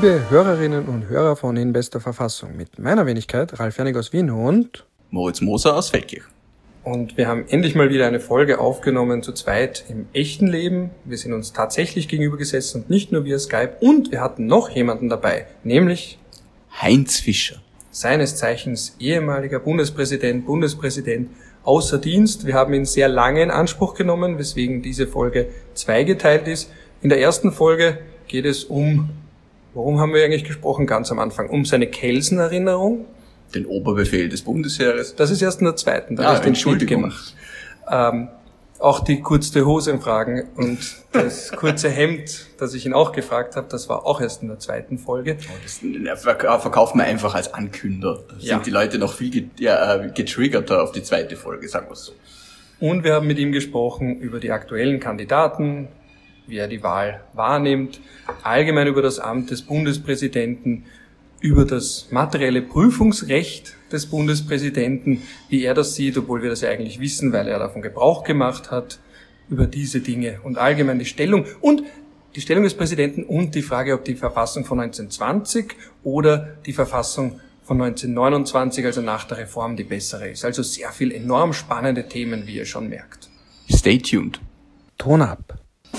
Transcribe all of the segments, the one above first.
Liebe Hörerinnen und Hörer von In bester Verfassung, mit meiner Wenigkeit Ralf Janig aus Wien und Moritz Moser aus Feldkirch. Und wir haben endlich mal wieder eine Folge aufgenommen, zu zweit im echten Leben. Wir sind uns tatsächlich gegenüber gesessen und nicht nur via Skype. Und wir hatten noch jemanden dabei, nämlich Heinz Fischer. Seines Zeichens ehemaliger Bundespräsident außer Dienst. Wir haben ihn sehr lange in Anspruch genommen, weswegen diese Folge zweigeteilt ist. In der ersten Folge geht es worum haben wir eigentlich gesprochen ganz am Anfang? Um seine Kelsen-Erinnerung. Den Oberbefehl des Bundesheeres. Das ist erst in der zweiten, da habe ich den Schnitt gemacht. Auch die kurze Hosenfragen und das kurze Hemd, das ich ihn auch gefragt habe, das war auch erst in der zweiten Folge. Das verkaufen wir einfach als Ankünder. Da sind die Leute noch viel getriggerter auf die zweite Folge, sagen wir es so. Und wir haben mit ihm gesprochen über die aktuellen Kandidaten, wie er die Wahl wahrnimmt, allgemein über das Amt des Bundespräsidenten, über das materielle Prüfungsrecht des Bundespräsidenten, wie er das sieht, obwohl wir das ja eigentlich wissen, weil er davon Gebrauch gemacht hat, über diese Dinge und allgemein die Stellung des Präsidenten und die Frage, ob die Verfassung von 1920 oder die Verfassung von 1929, also nach der Reform, die bessere ist. Also sehr viel enorm spannende Themen, wie ihr schon merkt. Stay tuned. Ton ab.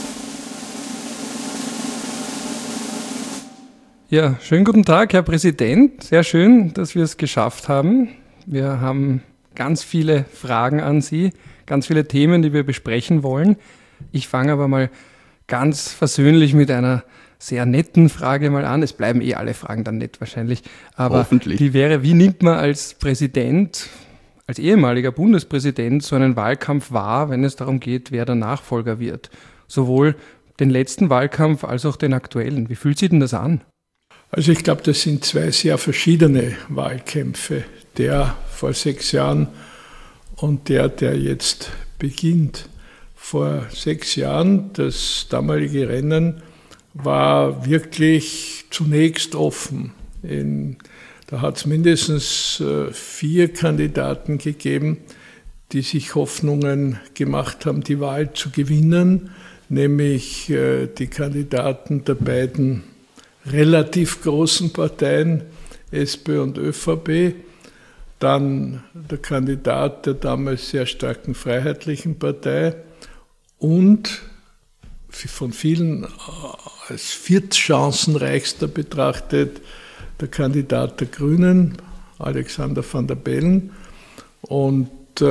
Ja, schönen guten Tag, Herr Präsident. Sehr schön, dass wir es geschafft haben. Wir haben ganz viele Fragen an Sie, ganz viele Themen, die wir besprechen wollen. Ich fange aber mal ganz versöhnlich mit einer sehr netten Frage mal an. Es bleiben alle Fragen dann nett wahrscheinlich. Aber hoffentlich. Die wäre, wie nimmt man als Präsident, als ehemaliger Bundespräsident so einen Wahlkampf wahr, wenn es darum geht, wer der Nachfolger wird? Sowohl den letzten Wahlkampf als auch den aktuellen. Wie fühlt sich denn das an? Also ich glaube, das sind zwei sehr verschiedene Wahlkämpfe. Der vor 6 Jahren und der jetzt beginnt. Vor 6 Jahren, das damalige Rennen, war wirklich zunächst offen. Da hat es mindestens 4 Kandidaten gegeben, die sich Hoffnungen gemacht haben, die Wahl zu gewinnen, nämlich die Kandidaten der beiden relativ großen Parteien, SPÖ und ÖVP, dann der Kandidat der damals sehr starken Freiheitlichen Partei und von vielen als viertchancenreichster betrachtet der Kandidat der Grünen, Alexander Van der Bellen. Und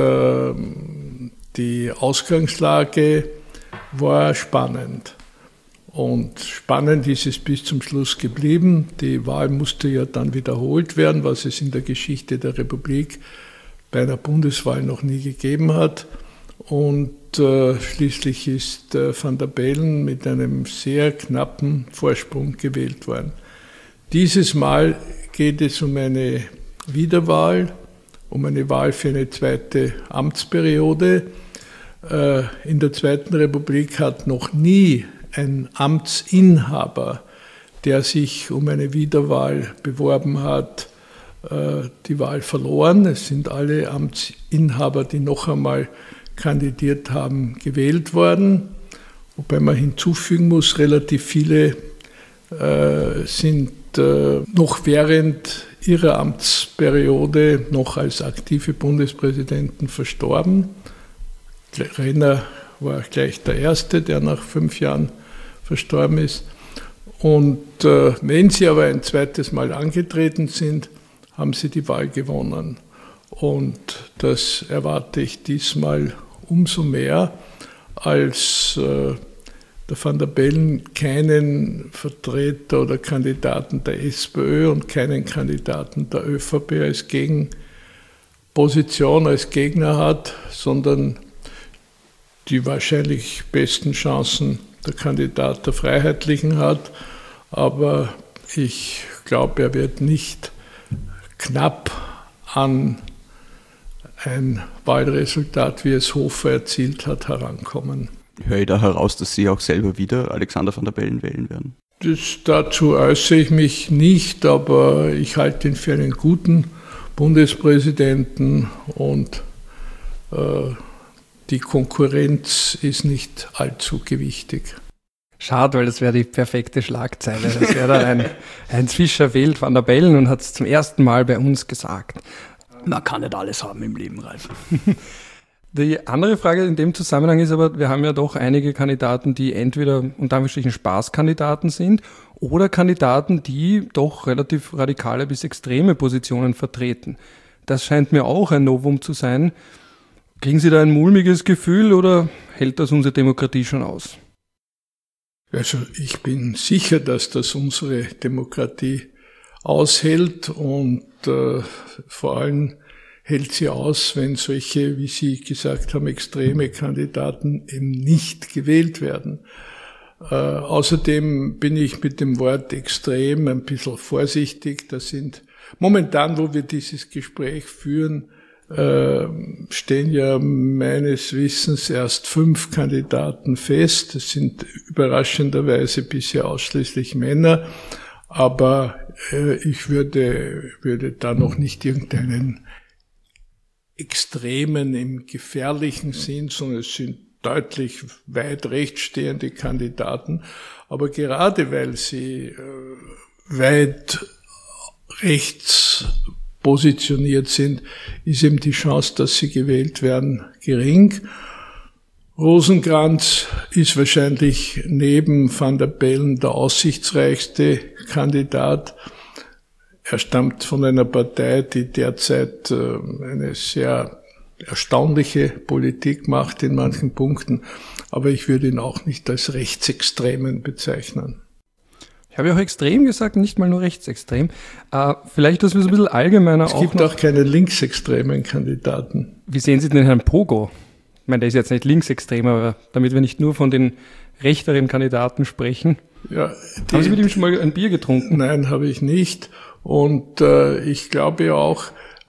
die Ausgangslage war spannend. Und spannend ist es bis zum Schluss geblieben. Die Wahl musste ja dann wiederholt werden, was es in der Geschichte der Republik bei einer Bundeswahl noch nie gegeben hat. Und schließlich ist Van der Bellen mit einem sehr knappen Vorsprung gewählt worden. Dieses Mal geht es um eine Wiederwahl, um eine Wahl für eine zweite Amtsperiode. In der Zweiten Republik hat noch nie ein Amtsinhaber, der sich um eine Wiederwahl beworben hat, die Wahl verloren. Es sind alle Amtsinhaber, die noch einmal kandidiert haben, gewählt worden. Wobei man hinzufügen muss, relativ viele sind noch während ihrer Amtsperiode noch als aktive Bundespräsidenten verstorben. Renner war gleich der Erste, der nach 5 Jahren verstorben ist. Und wenn sie aber ein zweites Mal angetreten sind, haben sie die Wahl gewonnen. Und das erwarte ich diesmal umso mehr, als der Van der Bellen keinen Vertreter oder Kandidaten der SPÖ und keinen Kandidaten der ÖVP als Gegenposition, als Gegner hat, sondern die wahrscheinlich besten Chancen der Kandidat der Freiheitlichen hat. Aber ich glaube, er wird nicht knapp an ein Wahlresultat, wie es Hofer erzielt hat, herankommen. Höre ich da heraus, dass Sie auch selber wieder Alexander Van der Bellen wählen werden? Dazu äußere ich mich nicht, aber ich halte ihn für einen guten Bundespräsidenten und die Konkurrenz ist nicht allzu gewichtig. Schade, weil das wäre die perfekte Schlagzeile. Das wäre dann ein Heinz Fischer wählt Van der Bellen und hat es zum ersten Mal bei uns gesagt. Man kann nicht alles haben im Leben, Ralf. Die andere Frage in dem Zusammenhang ist aber, wir haben ja doch einige Kandidaten, die entweder unter Anführungsstrichen Spaßkandidaten sind oder Kandidaten, die doch relativ radikale bis extreme Positionen vertreten. Das scheint mir auch ein Novum zu sein. Kriegen Sie da ein mulmiges Gefühl oder hält das unsere Demokratie schon aus? Also ich bin sicher, dass das unsere Demokratie aushält und vor allem hält sie aus, wenn solche, wie Sie gesagt haben, extreme Kandidaten eben nicht gewählt werden. Außerdem bin ich mit dem Wort extrem ein bisschen vorsichtig. Das sind momentan, wo wir dieses Gespräch führen, stehen ja meines Wissens erst 5 Kandidaten fest. Das sind überraschenderweise bisher ausschließlich Männer. Aber ich würde da noch nicht irgendeinen Extremen im gefährlichen Sinn, sondern es sind deutlich weit rechts stehende Kandidaten. Aber gerade weil sie weit rechts positioniert sind, ist eben die Chance, dass sie gewählt werden, gering. Rosenkrantz ist wahrscheinlich neben Van der Bellen der aussichtsreichste Kandidat. Er stammt von einer Partei, die derzeit eine sehr erstaunliche Politik macht in manchen Punkten, aber ich würde ihn auch nicht als Rechtsextremen bezeichnen. Ich habe ja auch extrem gesagt, nicht mal nur rechtsextrem. Vielleicht, dass wir es ein bisschen allgemeiner auch. Es gibt auch keine linksextremen Kandidaten. Wie sehen Sie den Herrn Pogo? Ich meine, der ist jetzt nicht linksextrem, aber damit wir nicht nur von den rechteren Kandidaten sprechen. Ja, haben Sie mit ihm schon mal ein Bier getrunken? Nein, habe ich nicht. Und ich glaube auch,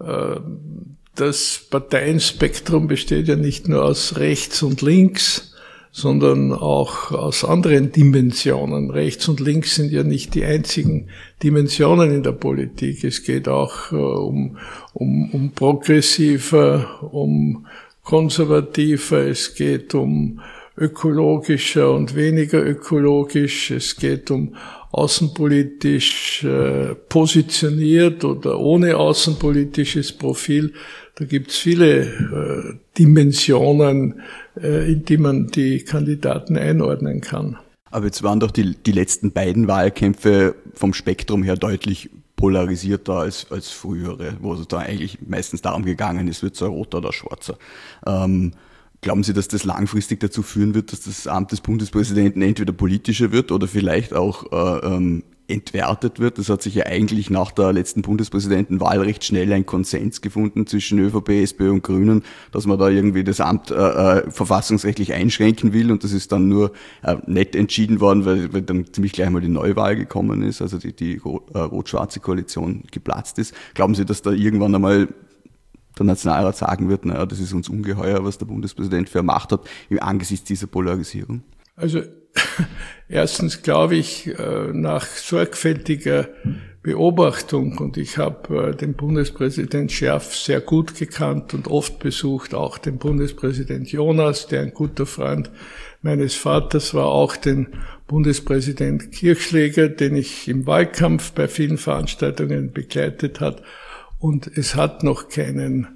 das Parteienspektrum besteht ja nicht nur aus rechts und links, sondern auch aus anderen Dimensionen. Rechts und links sind ja nicht die einzigen Dimensionen in der Politik. Es geht auch um progressiver, um konservativer, es geht um ökologischer und weniger ökologisch, es geht um außenpolitisch positioniert oder ohne außenpolitisches Profil. Da gibt's viele Dimensionen, in die man die Kandidaten einordnen kann. Aber jetzt waren doch die letzten beiden Wahlkämpfe vom Spektrum her deutlich polarisierter als frühere, wo es da eigentlich meistens darum gegangen ist, wird es ein roter oder schwarzer. Glauben Sie, dass das langfristig dazu führen wird, dass das Amt des Bundespräsidenten entweder politischer wird oder vielleicht auch entwertet wird? Das hat sich ja eigentlich nach der letzten Bundespräsidentenwahl recht schnell ein Konsens gefunden zwischen ÖVP, SPÖ und Grünen, dass man da irgendwie das Amt verfassungsrechtlich einschränken will, und das ist dann nur nicht entschieden worden, weil dann ziemlich gleich mal die Neuwahl gekommen ist, also die rot-schwarze Koalition geplatzt ist. Glauben Sie, dass da irgendwann einmal der Nationalrat sagen wird, naja, das ist uns ungeheuer, was der Bundespräsident für Macht hat, angesichts dieser Polarisierung? Also erstens glaube ich, nach sorgfältiger Beobachtung, und ich habe den Bundespräsident Scherf sehr gut gekannt und oft besucht, auch den Bundespräsident Jonas, der ein guter Freund meines Vaters war, auch den Bundespräsident Kirchschläger, den ich im Wahlkampf bei vielen Veranstaltungen begleitet hat. Und es hat noch keinen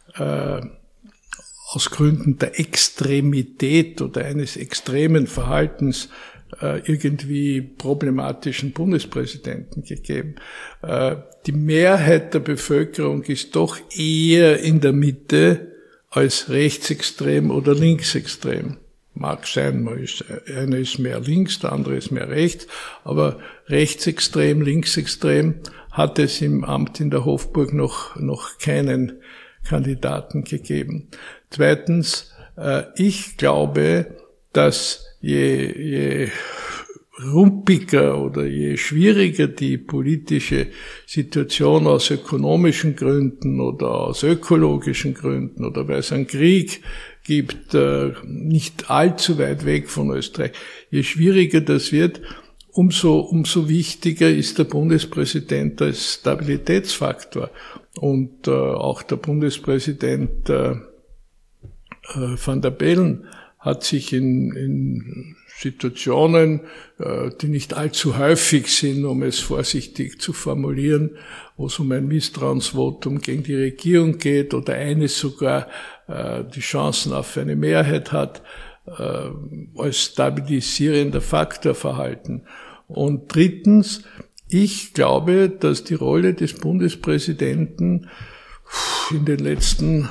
aus Gründen der Extremität oder eines extremen Verhaltens irgendwie problematischen Bundespräsidenten gegeben. Die Mehrheit der Bevölkerung ist doch eher in der Mitte als rechtsextrem oder linksextrem. Mag sein, einer ist mehr links, der andere ist mehr rechts, aber rechtsextrem, linksextrem hat es im Amt in der Hofburg noch keinen Kandidaten gegeben. Zweitens, ich glaube, dass je rumpiger oder je schwieriger die politische Situation aus ökonomischen Gründen oder aus ökologischen Gründen oder weil es einen Krieg gibt, nicht allzu weit weg von Österreich, je schwieriger das wird, umso wichtiger ist der Bundespräsident als Stabilitätsfaktor. Und auch der Bundespräsident Van der Bellen hat sich in Situationen, die nicht allzu häufig sind, um es vorsichtig zu formulieren, wo es um ein Misstrauensvotum gegen die Regierung geht oder eines sogar die Chancen auf eine Mehrheit hat, als stabilisierender Faktor verhalten. Und drittens, ich glaube, dass die Rolle des Bundespräsidenten in den letzten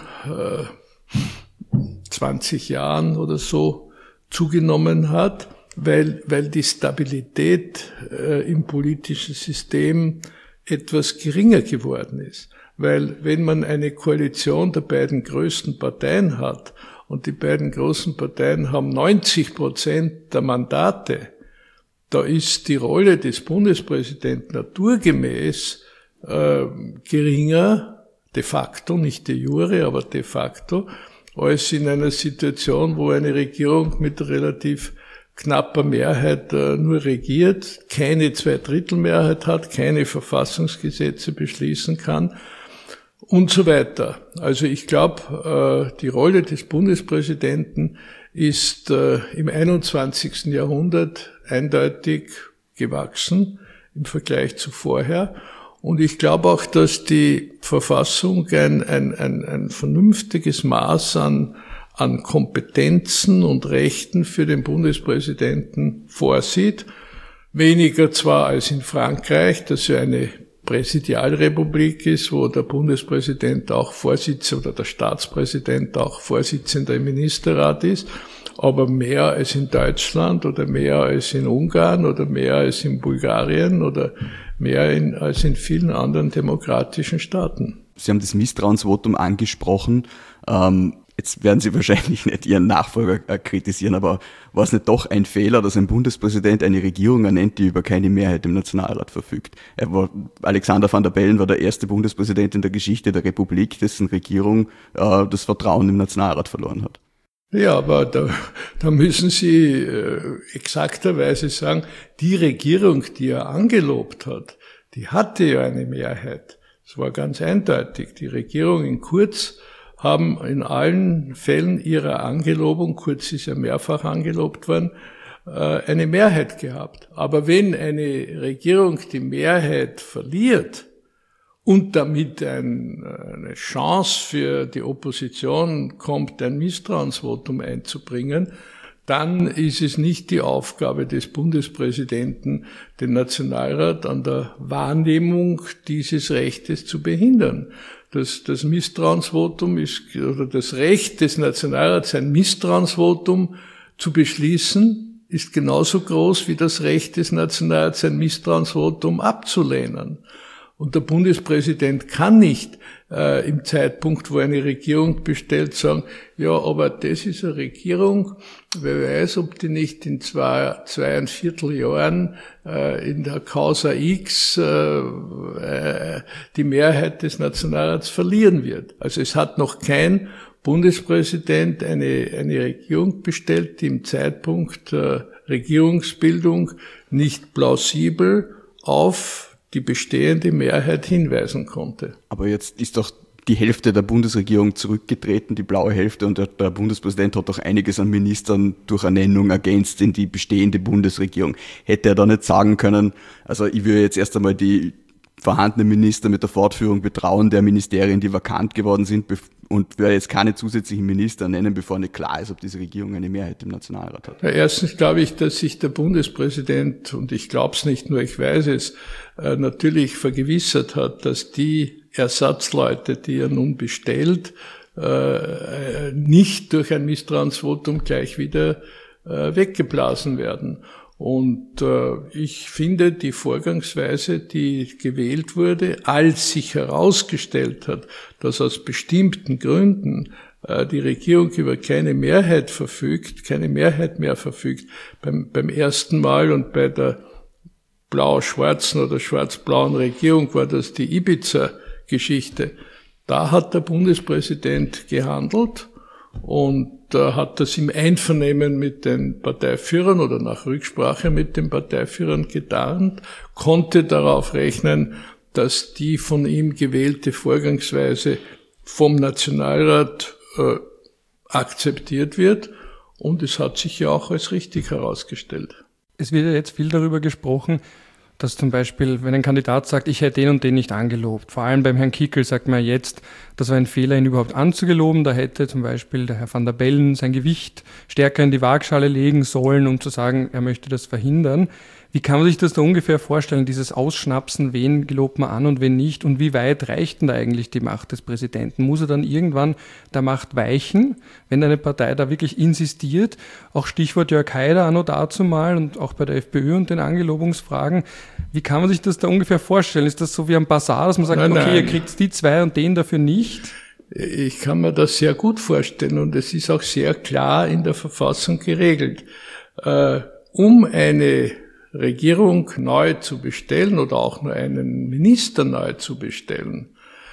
20 Jahren oder so zugenommen hat, weil die Stabilität im politischen System etwas geringer geworden ist. Weil wenn man eine Koalition der beiden größten Parteien hat und die beiden großen Parteien haben 90% der Mandate, da ist die Rolle des Bundespräsidenten naturgemäß geringer, de facto, nicht de jure, aber de facto, als in einer Situation, wo eine Regierung mit relativ knapper Mehrheit nur regiert, keine Zweidrittelmehrheit hat, keine Verfassungsgesetze beschließen kann und so weiter. Also ich glaube, die Rolle des Bundespräsidenten ist im 21. Jahrhundert eindeutig gewachsen im Vergleich zu vorher. Und ich glaube auch, dass die Verfassung ein vernünftiges Maß an Kompetenzen und Rechten für den Bundespräsidenten vorsieht. Weniger zwar als in Frankreich, das ja eine Präsidialrepublik ist, wo der Bundespräsident auch Vorsitzender oder der Staatspräsident auch Vorsitzender im Ministerrat ist, aber mehr als in Deutschland oder mehr als in Ungarn oder mehr als in Bulgarien oder mehr als in vielen anderen demokratischen Staaten. Sie haben das Misstrauensvotum angesprochen. Jetzt werden Sie wahrscheinlich nicht Ihren Nachfolger kritisieren, aber war es nicht doch ein Fehler, dass ein Bundespräsident eine Regierung ernennt, die über keine Mehrheit im Nationalrat verfügt? Alexander Van der Bellen war der erste Bundespräsident in der Geschichte der Republik, dessen Regierung das Vertrauen im Nationalrat verloren hat. Ja, aber da müssen Sie exakterweise sagen, die Regierung, die er angelobt hat, die hatte ja eine Mehrheit. Das war ganz eindeutig. Die Regierung in Kurz haben in allen Fällen ihrer Angelobung, Kurz ist ja mehrfach angelobt worden, eine Mehrheit gehabt. Aber wenn eine Regierung die Mehrheit verliert und damit eine Chance für die Opposition kommt, ein Misstrauensvotum einzubringen, dann ist es nicht die Aufgabe des Bundespräsidenten, den Nationalrat an der Wahrnehmung dieses Rechtes zu behindern. Das Misstrauensvotum ist, oder das Recht des Nationalrats, ein Misstrauensvotum zu beschließen, ist genauso groß wie das Recht des Nationalrats, ein Misstrauensvotum abzulehnen. Und der Bundespräsident kann nicht im Zeitpunkt, wo eine Regierung bestellt, sagen, ja, aber das ist eine Regierung, wer weiß, ob die nicht in 2,25 Jahren in der Causa X die Mehrheit des Nationalrats verlieren wird. Also es hat noch kein Bundespräsident eine Regierung bestellt, die im Zeitpunkt der Regierungsbildung nicht plausibel auf die bestehende Mehrheit hinweisen konnte. Aber jetzt ist doch die Hälfte der Bundesregierung zurückgetreten, die blaue Hälfte, und der Bundespräsident hat doch einiges an Ministern durch Ernennung ergänzt in die bestehende Bundesregierung. Hätte er da nicht sagen können, also ich würde jetzt erst einmal die vorhandenen Minister mit der Fortführung betrauen der Ministerien, die vakant geworden sind, und werde jetzt keine zusätzlichen Minister nennen, bevor nicht klar ist, ob diese Regierung eine Mehrheit im Nationalrat hat. Ja, erstens glaube ich, dass sich der Bundespräsident, und ich glaube es nicht nur, ich weiß es, natürlich vergewissert hat, dass die Ersatzleute, die er nun bestellt, nicht durch ein Misstrauensvotum gleich wieder weggeblasen werden. Und ich finde die Vorgangsweise, die gewählt wurde, als sich herausgestellt hat, dass aus bestimmten Gründen die Regierung über keine Mehrheit mehr verfügt, beim ersten Mal und bei der blau-schwarzen oder schwarz-blauen Regierung war das die Ibiza-Geschichte. Da hat der Bundespräsident gehandelt und hat das im Einvernehmen mit den Parteiführern oder nach Rücksprache mit den Parteiführern getan, konnte darauf rechnen, dass die von ihm gewählte Vorgangsweise vom Nationalrat akzeptiert wird. Und es hat sich ja auch als richtig herausgestellt. Es wird ja jetzt viel darüber gesprochen, dass zum Beispiel, wenn ein Kandidat sagt, ich hätte den und den nicht angelobt, vor allem beim Herrn Kickl sagt man jetzt, das war ein Fehler, ihn überhaupt anzugeloben. Da hätte zum Beispiel der Herr van der Bellen sein Gewicht stärker in die Waagschale legen sollen, um zu sagen, er möchte das verhindern. Wie kann man sich das da ungefähr vorstellen, dieses Ausschnapsen, wen gelobt man an und wen nicht? Und wie weit reicht denn da eigentlich die Macht des Präsidenten? Muss er dann irgendwann der Macht weichen, wenn eine Partei da wirklich insistiert? Auch Stichwort Jörg Haider anno dazumal und auch bei der FPÖ und den Angelobungsfragen. Wie kann man sich das da ungefähr vorstellen? Ist das so wie am Basar, dass man sagt, okay, ihr kriegt die zwei und den dafür nicht? Ich kann mir das sehr gut vorstellen und es ist auch sehr klar in der Verfassung geregelt. Um eine Regierung neu zu bestellen oder auch nur einen Minister neu zu bestellen,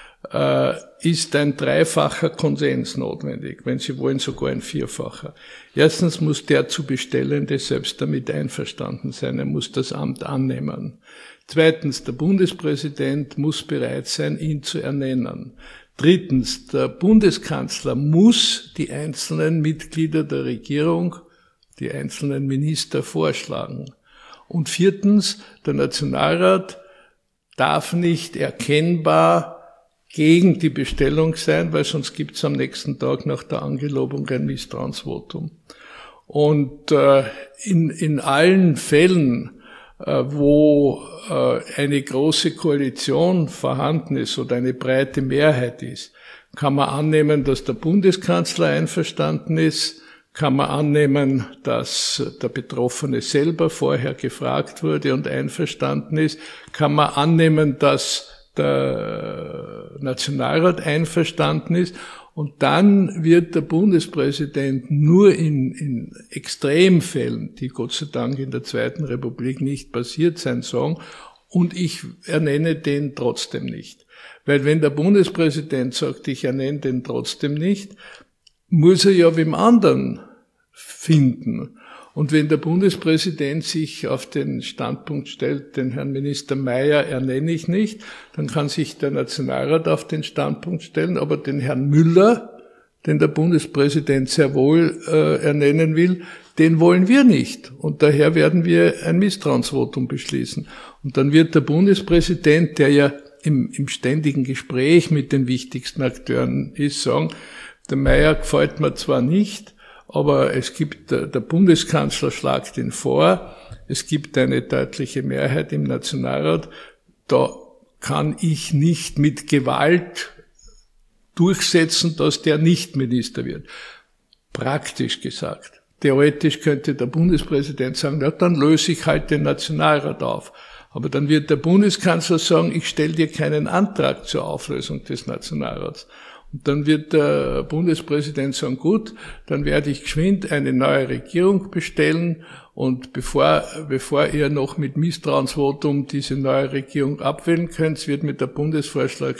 ist ein dreifacher Konsens notwendig, wenn Sie wollen sogar ein vierfacher. Erstens muss der zu Bestellende selbst damit einverstanden sein, er muss das Amt annehmen. Zweitens, der Bundespräsident muss bereit sein, ihn zu ernennen. Drittens, der Bundeskanzler muss die einzelnen Mitglieder der Regierung, die einzelnen Minister vorschlagen. Und viertens, der Nationalrat darf nicht erkennbar gegen die Bestellung sein, weil sonst gibt es am nächsten Tag nach der Angelobung ein Misstrauensvotum. Und in allen Fällen, wo eine große Koalition vorhanden ist oder eine breite Mehrheit ist, kann man annehmen, dass der Bundeskanzler einverstanden ist, kann man annehmen, dass der Betroffene selber vorher gefragt wurde und einverstanden ist, kann man annehmen, dass der Nationalrat einverstanden ist und dann wird der Bundespräsident nur in Extremfällen, die Gott sei Dank in der Zweiten Republik nicht passiert sein, sagen, und ich ernenne den trotzdem nicht. Weil wenn der Bundespräsident sagt, ich ernenne den trotzdem nicht, muss er ja wem anderen finden. Und wenn der Bundespräsident sich auf den Standpunkt stellt, den Herrn Minister Mayer ernenne ich nicht, dann kann sich der Nationalrat auf den Standpunkt stellen, aber den Herrn Müller, den der Bundespräsident sehr wohl ernennen will, den wollen wir nicht. Und daher werden wir ein Misstrauensvotum beschließen. Und dann wird der Bundespräsident, der ja im ständigen Gespräch mit den wichtigsten Akteuren ist, sagen, der Mayer gefällt mir zwar nicht, aber es gibt, der Bundeskanzler schlägt ihn vor, es gibt eine deutliche Mehrheit im Nationalrat, da kann ich nicht mit Gewalt durchsetzen, dass der nicht Minister wird. Praktisch gesagt. Theoretisch könnte der Bundespräsident sagen, ja, dann löse ich halt den Nationalrat auf. Aber dann wird der Bundeskanzler sagen, ich stelle dir keinen Antrag zur Auflösung des Nationalrats. Und dann wird der Bundespräsident sagen, gut, dann werde ich geschwind eine neue Regierung bestellen und bevor ihr noch mit Misstrauensvotum diese neue Regierung abwählen könnt, wird mit der Bundeskanzler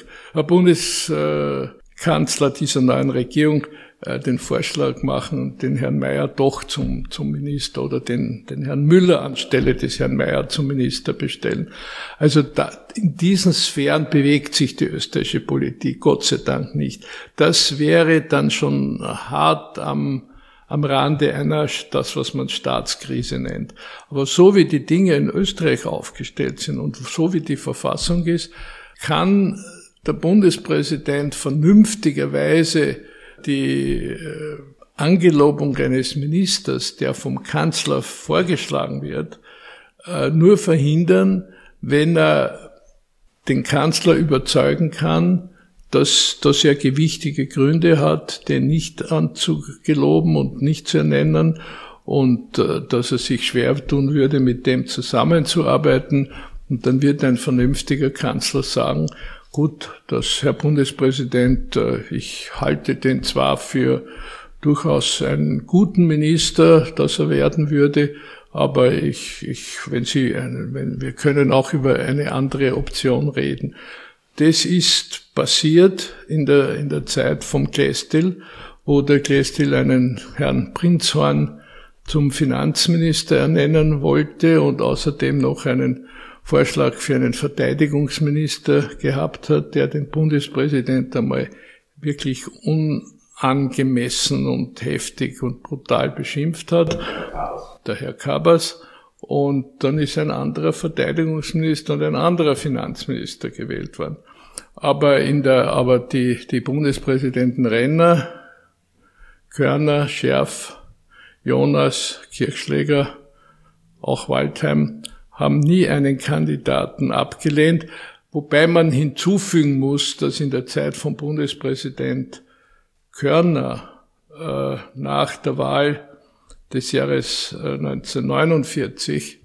dieser neuen Regierung den Vorschlag machen, den Herrn Mayer doch zum Minister oder den Herrn Müller anstelle des Herrn Mayer zum Minister bestellen. Also in diesen Sphären bewegt sich die österreichische Politik, Gott sei Dank nicht. Das wäre dann schon hart am Rande einer, das was man Staatskrise nennt. Aber so wie die Dinge in Österreich aufgestellt sind und so wie die Verfassung ist, kann der Bundespräsident vernünftigerweise die Angelobung eines Ministers, der vom Kanzler vorgeschlagen wird, nur verhindern, wenn er den Kanzler überzeugen kann, dass er gewichtige Gründe hat, den nicht anzugeloben und nicht zu ernennen und dass er sich schwer tun würde, mit dem zusammenzuarbeiten. Und dann wird ein vernünftiger Kanzler sagen, gut, das Herr Bundespräsident, ich halte den zwar für durchaus einen guten Minister, dass er werden würde, aber wir können auch über eine andere Option reden. Das ist passiert in der Zeit vom Klestil, wo der Klestil einen Herrn Prinzhorn zum Finanzminister ernennen wollte und außerdem noch einen Vorschlag für einen Verteidigungsminister gehabt hat, der den Bundespräsident einmal wirklich angemessen und heftig und brutal beschimpft hat, der Herr Kabas. Und dann ist ein anderer Verteidigungsminister und ein anderer Finanzminister gewählt worden. Aber die Bundespräsidenten Renner, Körner, Scherf, Jonas, Kirchschläger, auch Waldheim, haben nie einen Kandidaten abgelehnt, wobei man hinzufügen muss, dass in der Zeit von Bundespräsident Körner nach der Wahl des Jahres 1949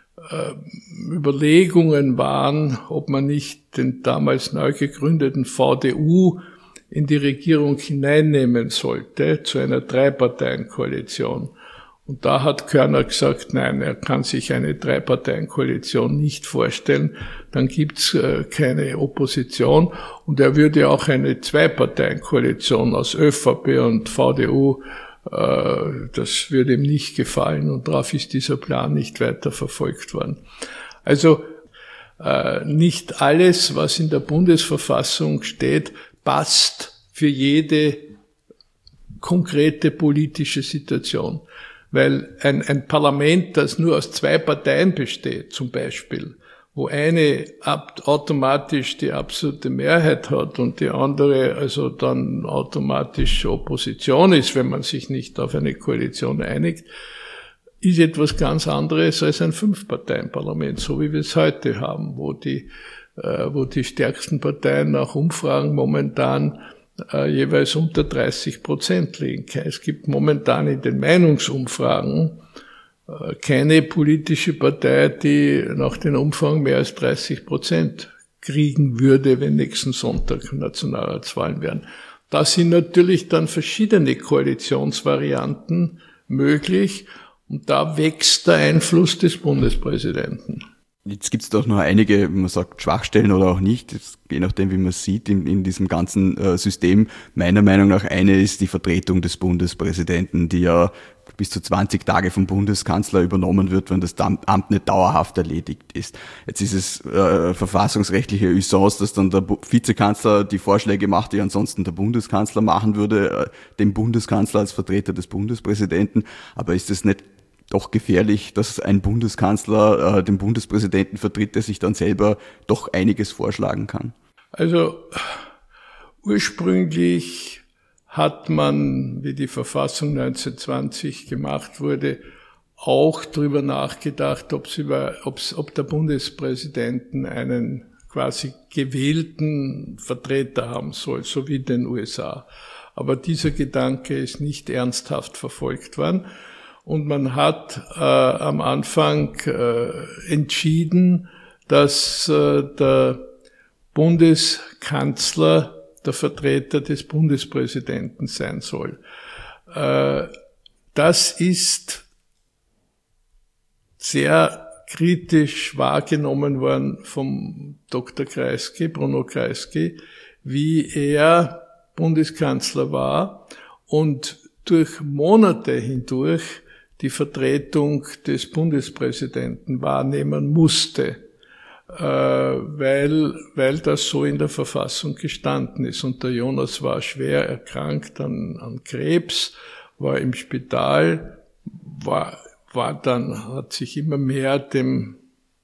Überlegungen waren, ob man nicht den damals neu gegründeten VDU in die Regierung hineinnehmen sollte, zu einer Dreiparteienkoalition. Und da hat Körner gesagt, nein, er kann sich eine Dreiparteienkoalition nicht vorstellen, dann gibt's keine Opposition. Und er würde auch eine Zweiparteienkoalition aus ÖVP und VDU, das würde ihm nicht gefallen, und darauf ist dieser Plan nicht weiter verfolgt worden. Also nicht alles, was in der Bundesverfassung steht, passt für jede konkrete politische Situation. Weil ein Parlament, das nur aus zwei Parteien besteht, zum Beispiel, wo eine automatisch die absolute Mehrheit hat und die andere also dann automatisch Opposition ist, wenn man sich nicht auf eine Koalition einigt, ist etwas ganz anderes als ein Fünf-Parteien-Parlament, so wie wir es heute haben, wo die stärksten Parteien nach Umfragen momentan jeweils unter 30% liegen. Es gibt momentan in den Meinungsumfragen keine politische Partei, die nach den Umfragen mehr als 30% kriegen würde, wenn nächsten Sonntag Nationalratswahlen wären. Da sind natürlich dann verschiedene Koalitionsvarianten möglich, und da wächst der Einfluss des Bundespräsidenten. Jetzt gibt es doch noch einige, man sagt, Schwachstellen oder auch nicht, je nachdem, wie man es sieht, in diesem ganzen System. Meiner Meinung nach eine ist die Vertretung des Bundespräsidenten, die ja bis zu 20 Tage vom Bundeskanzler übernommen wird, wenn das Amt nicht dauerhaft erledigt ist. Jetzt ist es verfassungsrechtliche Usance, dass dann der Vizekanzler die Vorschläge macht, die ansonsten der Bundeskanzler machen würde, dem Bundeskanzler als Vertreter des Bundespräsidenten. Aber ist es nicht doch gefährlich, dass ein Bundeskanzler den Bundespräsidenten vertritt, der sich dann selber doch einiges vorschlagen kann? Also ursprünglich hat man, wie die Verfassung 1920 gemacht wurde, auch darüber nachgedacht, ob der Bundespräsidenten einen quasi gewählten Vertreter haben soll, so wie in den USA. Aber dieser Gedanke ist nicht ernsthaft verfolgt worden. Und man hat am Anfang entschieden, dass der Bundeskanzler der Vertreter des Bundespräsidenten sein soll. Das ist sehr kritisch wahrgenommen worden vom Dr. Kreisky, Bruno Kreisky, wie er Bundeskanzler war und durch Monate hindurch die Vertretung des Bundespräsidenten wahrnehmen musste, weil das so in der Verfassung gestanden ist. Und der Jonas war schwer erkrankt an Krebs, war im Spital, hat sich immer mehr dem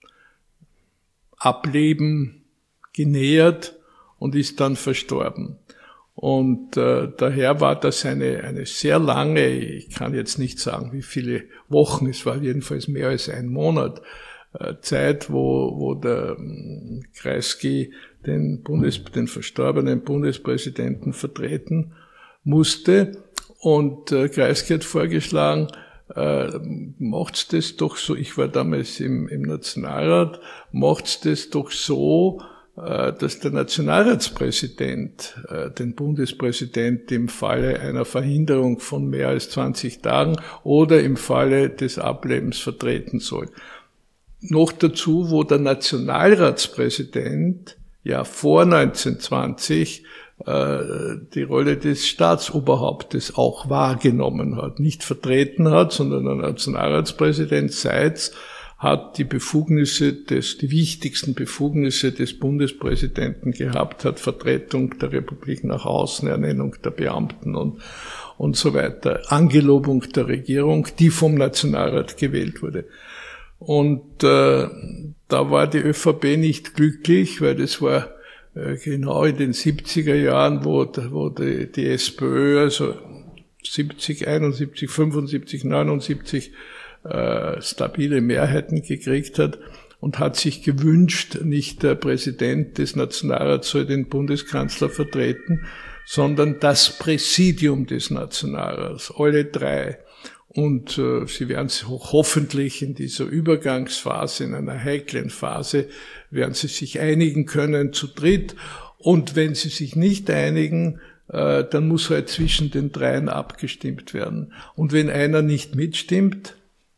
Ableben genähert und ist dann verstorben. Und daher war das eine sehr lange, ich kann jetzt nicht sagen, wie viele Wochen, es war jedenfalls mehr als ein Monat, Zeit, wo der Kreisky den verstorbenen Bundespräsidenten vertreten musste. Und Kreisky hat vorgeschlagen, macht's das doch so, ich war damals im Nationalrat, macht's das doch so, dass der Nationalratspräsident den Bundespräsident im Falle einer Verhinderung von mehr als 20 Tagen oder im Falle des Ablebens vertreten soll. Noch dazu, wo der Nationalratspräsident ja vor 1920 die Rolle des Staatsoberhauptes auch wahrgenommen hat, nicht vertreten hat, sondern der Nationalratspräsident Seitz hat die wichtigsten Befugnisse des Bundespräsidenten gehabt, hat Vertretung der Republik nach außen, Ernennung der Beamten und so weiter, Angelobung der Regierung, die vom Nationalrat gewählt wurde. Und da war die ÖVP nicht glücklich, weil das war genau in den 70er Jahren, wo die SPÖ, also 70, 71, 75, 79, stabile Mehrheiten gekriegt hat und hat sich gewünscht, nicht der Präsident des Nationalrats soll den Bundeskanzler vertreten, sondern das Präsidium des Nationalrats, alle drei. Und sie werden sich hoffentlich in dieser Übergangsphase, in einer heiklen Phase, werden sie sich einigen können zu dritt. Und wenn sie sich nicht einigen, dann muss halt zwischen den dreien abgestimmt werden. Und wenn einer nicht mitstimmt,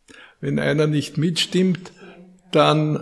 dann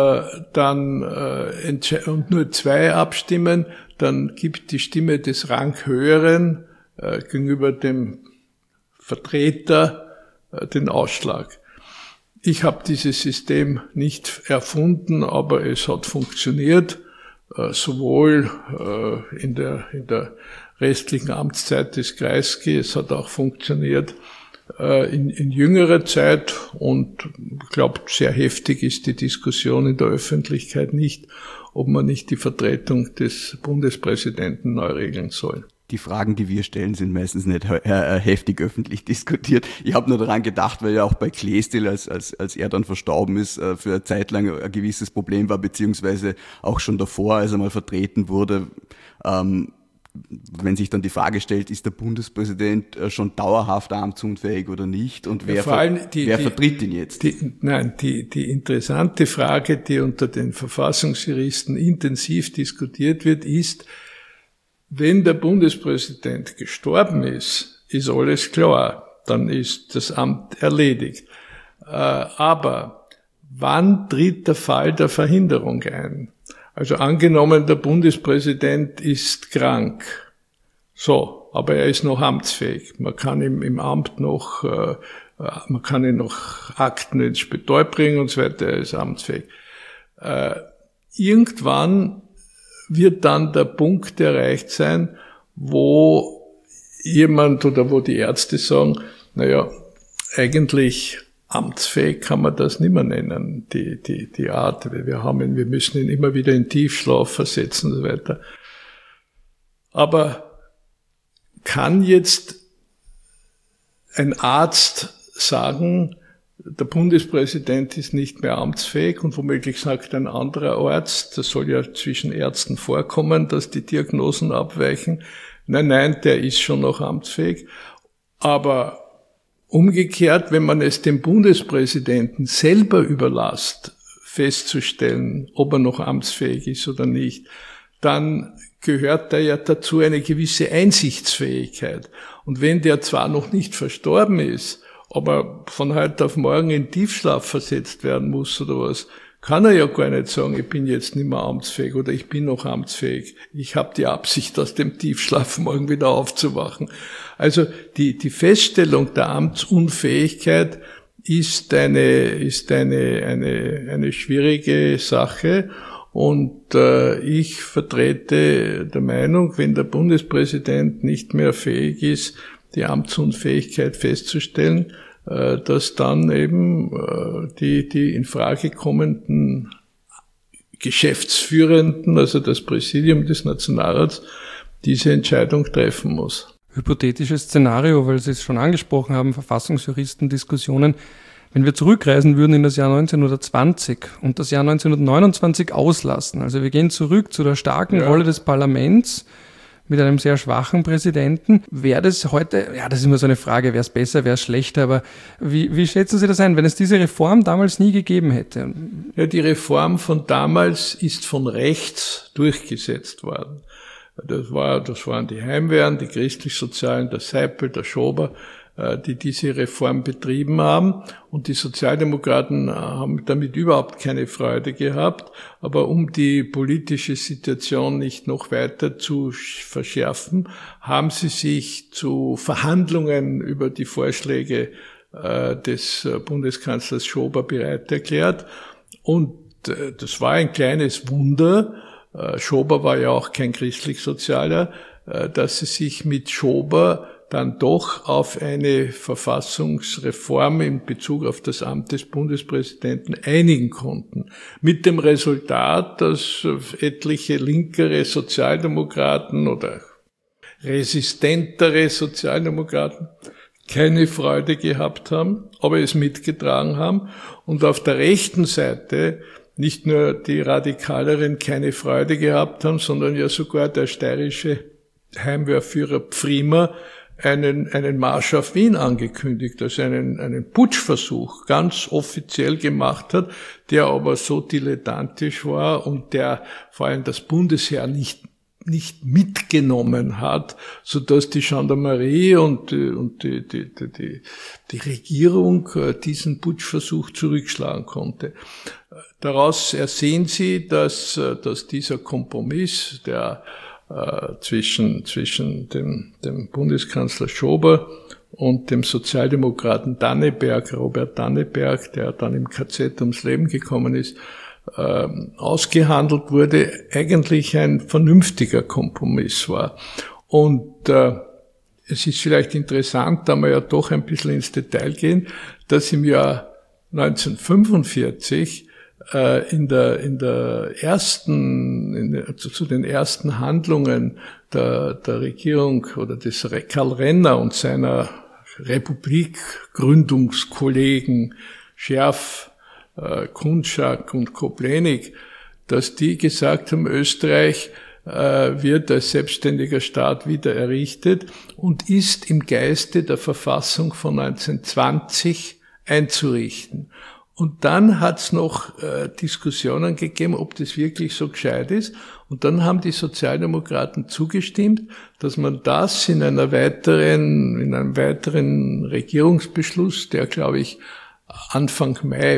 und nur zwei abstimmen, dann gibt die Stimme des Ranghöheren gegenüber dem Vertreter den Ausschlag. Ich habe dieses System nicht erfunden, aber es hat funktioniert, sowohl in der restlichen Amtszeit des Kreisky, es hat auch funktioniert in jüngerer Zeit, und ich glaube, sehr heftig ist die Diskussion in der Öffentlichkeit nicht, ob man nicht die Vertretung des Bundespräsidenten neu regeln soll. Die Fragen, die wir stellen, sind meistens nicht heftig öffentlich diskutiert. Ich habe nur daran gedacht, weil ja auch bei Kleestil, als er dann verstorben ist, für eine Zeit lang ein gewisses Problem war, beziehungsweise auch schon davor, als er mal vertreten wurde, wenn sich dann die Frage stellt, ist der Bundespräsident schon dauerhaft amtsunfähig oder nicht, und wer vertritt ihn jetzt? Die interessante Frage, die unter den Verfassungsjuristen intensiv diskutiert wird, ist, wenn der Bundespräsident gestorben ist alles klar, dann ist das Amt erledigt. Aber wann tritt der Fall der Verhinderung ein? Also angenommen, der Bundespräsident ist krank. So, aber er ist noch amtsfähig. Man kann ihm im Amt noch, man kann ihn noch Akten ins Spital bringen und so weiter, er ist amtsfähig. Irgendwann wird dann der Punkt erreicht sein, wo jemand oder wo die Ärzte sagen, naja, eigentlich amtsfähig kann man das nicht mehr nennen, die Art. Wir müssen ihn immer wieder in Tiefschlaf versetzen und so weiter. Aber kann jetzt ein Arzt sagen, der Bundespräsident ist nicht mehr amtsfähig, und womöglich sagt ein anderer Arzt, das soll ja zwischen Ärzten vorkommen, dass die Diagnosen abweichen, nein, der ist schon noch amtsfähig. Aber umgekehrt, wenn man es dem Bundespräsidenten selber überlässt, festzustellen, ob er noch amtsfähig ist oder nicht, dann gehört da ja dazu eine gewisse Einsichtsfähigkeit. Und wenn der zwar noch nicht verstorben ist, aber von heute auf morgen in Tiefschlaf versetzt werden muss oder was, kann er ja gar nicht sagen, ich bin jetzt nicht mehr amtsfähig oder ich bin noch amtsfähig. Ich habe die Absicht, aus dem Tiefschlaf morgen wieder aufzuwachen. Also die Feststellung der Amtsunfähigkeit ist eine schwierige Sache, und ich vertrete der Meinung, wenn der Bundespräsident nicht mehr fähig ist, die Amtsunfähigkeit festzustellen, dass dann eben die in Frage kommenden Geschäftsführenden, also das Präsidium des Nationalrats, diese Entscheidung treffen muss. Hypothetisches Szenario, weil Sie es schon angesprochen haben, Verfassungsjuristen-Diskussionen. Wenn wir zurückreisen würden in das Jahr 1920 und das Jahr 1929 auslassen, also wir gehen zurück zu der starken Rolle des Parlaments mit einem sehr schwachen Präsidenten, wäre das heute, ja, das ist immer so eine Frage, wäre es besser, wäre es schlechter, aber wie schätzen Sie das ein, wenn es diese Reform damals nie gegeben hätte? Ja, die Reform von damals ist von rechts durchgesetzt worden. Das waren die Heimwehren, die Christlich-Sozialen, der Seipel, der Schober, die diese Reform betrieben haben. Und die Sozialdemokraten haben damit überhaupt keine Freude gehabt. Aber um die politische Situation nicht noch weiter zu verschärfen, haben sie sich zu Verhandlungen über die Vorschläge des Bundeskanzlers Schober bereit erklärt. Und das war ein kleines Wunder. Schober war ja auch kein Christlich-Sozialer, dass sie sich mit Schober dann doch auf eine Verfassungsreform in Bezug auf das Amt des Bundespräsidenten einigen konnten. Mit dem Resultat, dass etliche linkere Sozialdemokraten oder resistentere Sozialdemokraten keine Freude gehabt haben, aber es mitgetragen haben. Und auf der rechten Seite nicht nur die Radikaleren keine Freude gehabt haben, sondern ja sogar der steirische Heimwehrführer Pfriemer einen Marsch auf Wien angekündigt, also einen Putschversuch ganz offiziell gemacht hat, der aber so dilettantisch war und der vor allem das Bundesheer nicht mitgenommen hat, so dass die Gendarmerie und die Regierung diesen Putschversuch zurückschlagen konnte. Daraus ersehen Sie, dass dieser Kompromiss, der zwischen dem Bundeskanzler Schober und dem Sozialdemokraten Danneberg, Robert Danneberg, der dann im KZ ums Leben gekommen ist, ausgehandelt wurde, eigentlich ein vernünftiger Kompromiss war. Und es ist vielleicht interessant, da wir ja doch ein bisschen ins Detail gehen, dass im Jahr 1945 zu den ersten Handlungen der Regierung oder des Karl Renner und seiner Republikgründungskollegen Scherf, Kunschak und Koplenik, dass die gesagt haben, Österreich wird als selbstständiger Staat wieder errichtet und ist im Geiste der Verfassung von 1920 einzurichten. Und dann hat's noch Diskussionen gegeben, ob das wirklich so gescheit ist. Und dann haben die Sozialdemokraten zugestimmt, dass man das in einem weiteren Regierungsbeschluss, der, glaube ich, Anfang Mai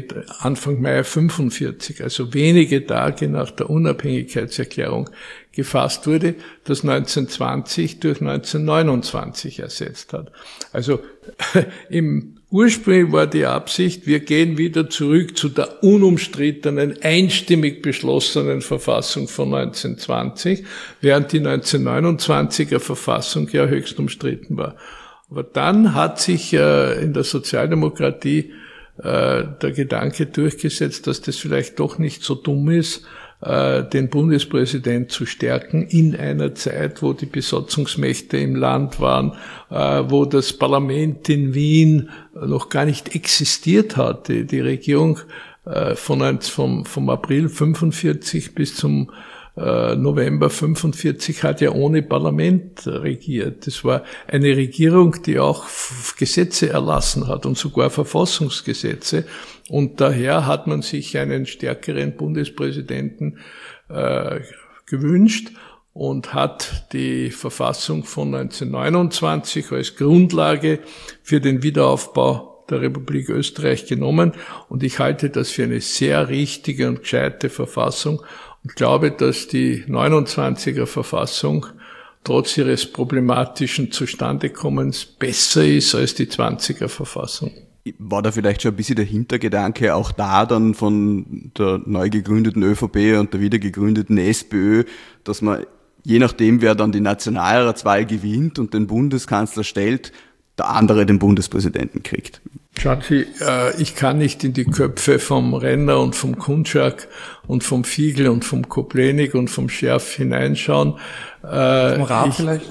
45, also wenige Tage nach der Unabhängigkeitserklärung gefasst wurde, das 1920 durch 1929 ersetzt hat. Also im Ursprünglich war die Absicht, wir gehen wieder zurück zu der unumstrittenen, einstimmig beschlossenen Verfassung von 1920, während die 1929er Verfassung ja höchst umstritten war. Aber dann hat sich in der Sozialdemokratie der Gedanke durchgesetzt, dass das vielleicht doch nicht so dumm ist, den Bundespräsident zu stärken in einer Zeit, wo die Besatzungsmächte im Land waren, wo das Parlament in Wien noch gar nicht existiert hat. Die Regierung vom April 45 bis zum November 45 hat ja ohne Parlament regiert. Das war eine Regierung, die auch Gesetze erlassen hat und sogar Verfassungsgesetze. Und daher hat man sich einen stärkeren Bundespräsidenten gewünscht und hat die Verfassung von 1929 als Grundlage für den Wiederaufbau der Republik Österreich genommen. Und ich halte das für eine sehr richtige und gescheite Verfassung und glaube, dass die 29er Verfassung trotz ihres problematischen Zustandekommens besser ist als die 20er Verfassung. War da vielleicht schon ein bisschen der Hintergedanke auch da dann von der neu gegründeten ÖVP und der wieder gegründeten SPÖ, dass man, je nachdem wer dann die Nationalratswahl gewinnt und den Bundeskanzler stellt, der andere den Bundespräsidenten kriegt? Schauen Sie, ich kann nicht in die Köpfe vom Renner und vom Kunschak und vom Fiegel und vom Koplenik und vom Scherf hineinschauen. Vom Raab vielleicht?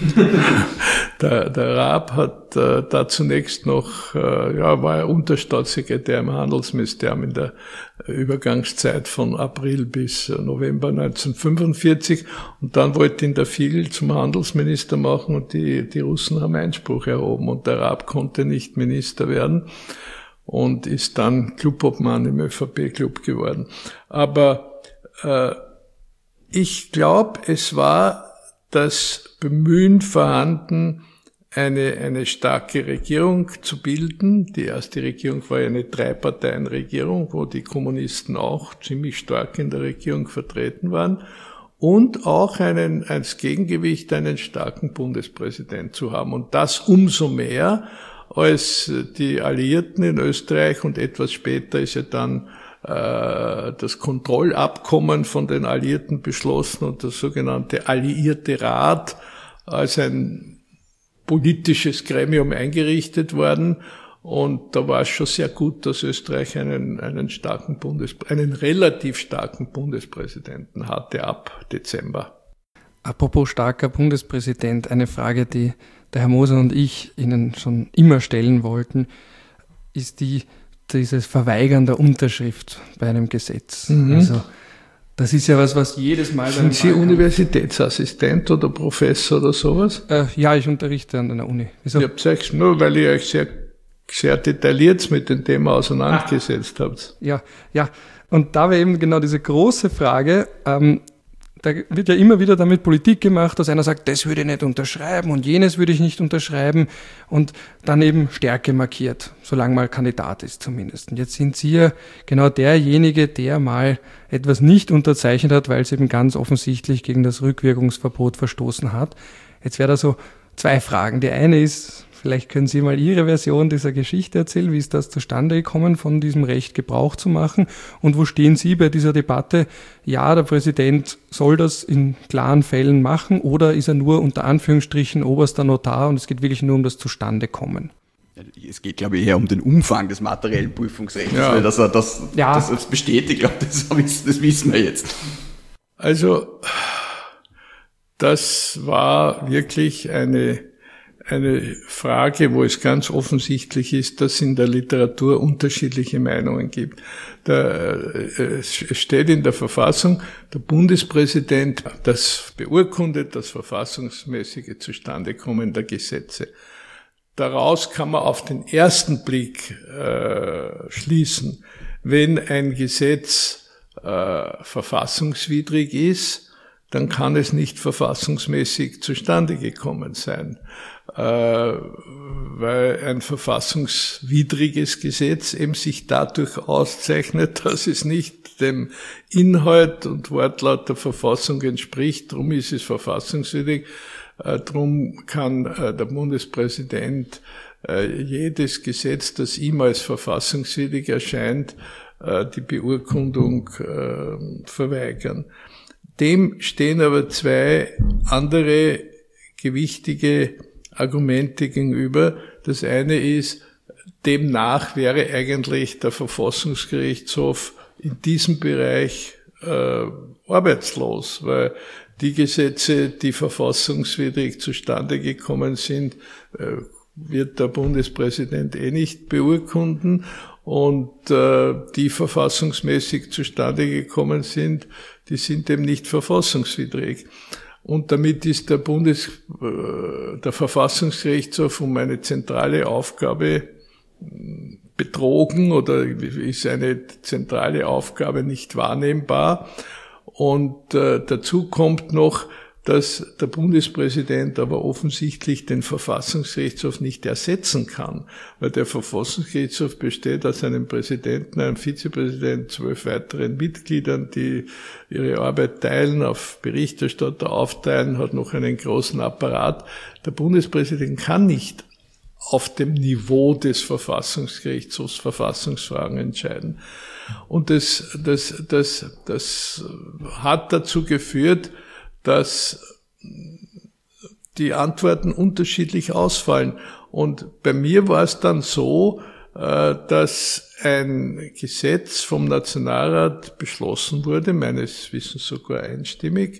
Der Raab hat da zunächst noch, war er Unterstaatssekretär im Handelsministerium in der Übergangszeit von April bis November 1945 und dann wollte ihn der Fiegel zum Handelsminister machen und die Russen haben Einspruch erhoben und der Raab konnte nicht Minister werden und ist dann Clubobmann im ÖVP-Club geworden. Aber ich glaube, es war das Bemühen vorhanden, eine starke Regierung zu bilden. Die erste Regierung war ja eine Drei-Parteien-Regierung, wo die Kommunisten auch ziemlich stark in der Regierung vertreten waren. Und auch als Gegengewicht einen starken Bundespräsident zu haben. Und das umso mehr, als die Alliierten in Österreich, und etwas später ist ja dann das Kontrollabkommen von den Alliierten beschlossen und das sogenannte Alliierte Rat als ein politisches Gremium eingerichtet worden. Und da war es schon sehr gut, dass Österreich einen relativ starken Bundespräsidenten hatte ab Dezember. Apropos starker Bundespräsident, eine Frage, die der Herr Moser und ich Ihnen schon immer stellen wollten, ist dieses Verweigern der Unterschrift bei einem Gesetz. Also das ist ja was jedes Mal... Sind Sie Universitätsassistent oder Professor oder sowas? Ja, ich unterrichte an einer Uni. Wieso? Ich habe es nur, weil ihr euch sehr detailliert mit dem Thema auseinandergesetzt habt. Ja. Und da war eben genau diese große Frage, da wird ja immer wieder damit Politik gemacht, dass einer sagt, das würde ich nicht unterschreiben und jenes würde ich nicht unterschreiben und dann eben Stärke markiert, solange mal Kandidat ist zumindest. Und jetzt sind Sie ja genau derjenige, der mal etwas nicht unterzeichnet hat, weil es eben ganz offensichtlich gegen das Rückwirkungsverbot verstoßen hat. Jetzt wäre da so 2 Fragen. Die eine ist, vielleicht können Sie mal Ihre Version dieser Geschichte erzählen. Wie ist das zustande gekommen, von diesem Recht Gebrauch zu machen? Und wo stehen Sie bei dieser Debatte? Ja, der Präsident soll das in klaren Fällen machen, oder ist er nur unter Anführungsstrichen oberster Notar und es geht wirklich nur um das Zustandekommen? Es geht, glaube ich, eher um den Umfang des materiellen Prüfungsrechts, weil dass er das bestätigt, glaube das wissen wir jetzt. Also, das war wirklich eine Frage, wo es ganz offensichtlich ist, dass es in der Literatur unterschiedliche Meinungen gibt. Es steht in der Verfassung, der Bundespräsident, das beurkundet das verfassungsmäßige Zustandekommen der Gesetze. Daraus kann man auf den ersten Blick schließen, wenn ein Gesetz verfassungswidrig ist, dann kann es nicht verfassungsmäßig zustande gekommen sein, weil ein verfassungswidriges Gesetz eben sich dadurch auszeichnet, dass es nicht dem Inhalt und Wortlaut der Verfassung entspricht. Darum ist es verfassungswidrig. Darum kann der Bundespräsident jedes Gesetz, das ihm als verfassungswidrig erscheint, die Beurkundung verweigern. Dem stehen aber 2 andere gewichtige Argumente gegenüber. Das eine ist, demnach wäre eigentlich der Verfassungsgerichtshof in diesem Bereich arbeitslos, weil die Gesetze, die verfassungswidrig zustande gekommen sind, wird der Bundespräsident nicht beurkunden, und die verfassungsmäßig zustande gekommen sind, die sind eben nicht verfassungswidrig. Und damit ist der Verfassungsgerichtshof um eine zentrale Aufgabe betrogen oder ist eine zentrale Aufgabe nicht wahrnehmbar. Und dazu kommt noch, dass der Bundespräsident aber offensichtlich den Verfassungsgerichtshof nicht ersetzen kann, weil der Verfassungsgerichtshof besteht aus einem Präsidenten, einem Vizepräsidenten, 12 weiteren Mitgliedern, die ihre Arbeit teilen, auf Berichterstatter aufteilen, hat noch einen großen Apparat. Der Bundespräsident kann nicht auf dem Niveau des Verfassungsgerichtshofs Verfassungsfragen entscheiden. Und das hat dazu geführt, dass die Antworten unterschiedlich ausfallen. Und bei mir war es dann so, dass ein Gesetz vom Nationalrat beschlossen wurde, meines Wissens sogar einstimmig,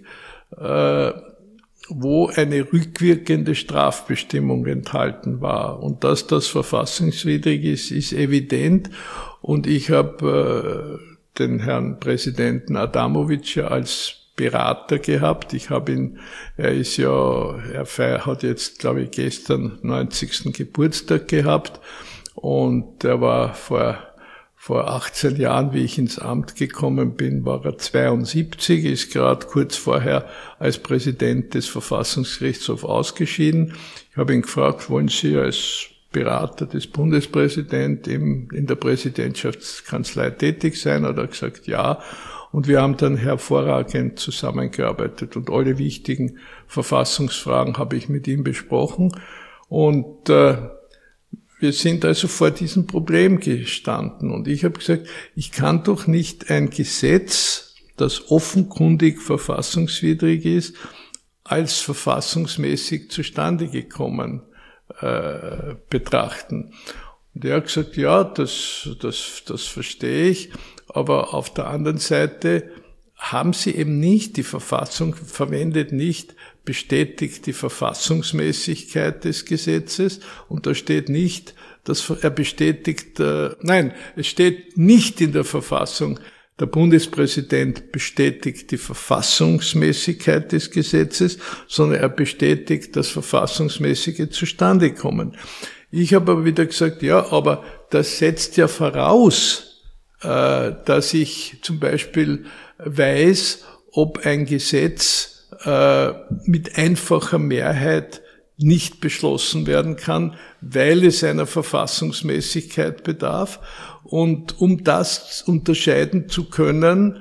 wo eine rückwirkende Strafbestimmung enthalten war. Und dass das verfassungswidrig ist, ist evident. Und ich habe den Herrn Präsidenten Adamovic ja als Berater gehabt. Ich habe ihn, er hat jetzt, glaube ich, gestern 90. Geburtstag gehabt, und er war vor 18 Jahren, wie ich ins Amt gekommen bin, war er 72, ist gerade kurz vorher als Präsident des Verfassungsgerichtshofs ausgeschieden. Ich habe ihn gefragt, wollen Sie als Berater des Bundespräsidenten in der Präsidentschaftskanzlei tätig sein? Hat er gesagt, ja. Und wir haben dann hervorragend zusammengearbeitet und alle wir wir sind also vor diesem Problem gestanden. Und ich habe gesagt, ich kann doch nicht ein Gesetz, das offenkundig verfassungswidrig ist, als verfassungsmäßig zustande gekommen betrachten. Und er hat gesagt, ja, das verstehe ich, aber auf der anderen Seite haben Sie eben nicht, die Verfassung verwendet nicht bestätigt die Verfassungsmäßigkeit des Gesetzes, und da steht nicht, dass er bestätigt, es steht nicht in der Verfassung, der Bundespräsident bestätigt die Verfassungsmäßigkeit des Gesetzes, sondern er bestätigt das verfassungsmäßige Zustandekommen. Ich habe aber wieder gesagt, ja, aber das setzt ja voraus, dass ich zum Beispiel weiß, ob ein Gesetz mit einfacher Mehrheit nicht beschlossen werden kann, weil es einer Verfassungsmäßigkeit bedarf. Und um das unterscheiden zu können,